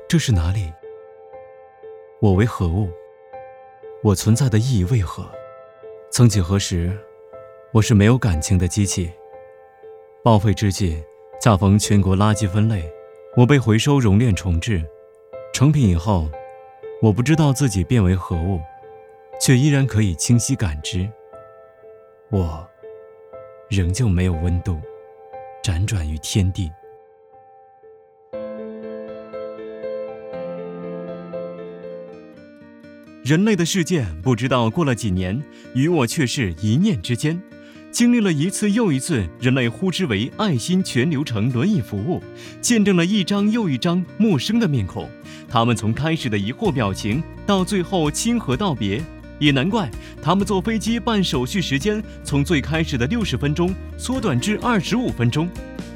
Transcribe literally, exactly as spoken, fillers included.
这是哪里？我为何物？我存在的意义为何？曾几何时，我是没有感情的机器。报废之际，恰逢全国垃圾分类，我被回收熔炼重制，成品以后，我不知道自己变为何物，却依然可以清晰感知。我仍旧没有温度，辗转于天地。人类的世界不知道过了几年，与我却是一念之间。经历了一次又一次人类呼之为爱心全流程轮椅服务，见证了一张又一张陌生的面孔，他们从开始的疑惑表情到最后亲和道别，也难怪他们坐飞机办手续时间从最开始的六十分钟缩短至二十五分钟。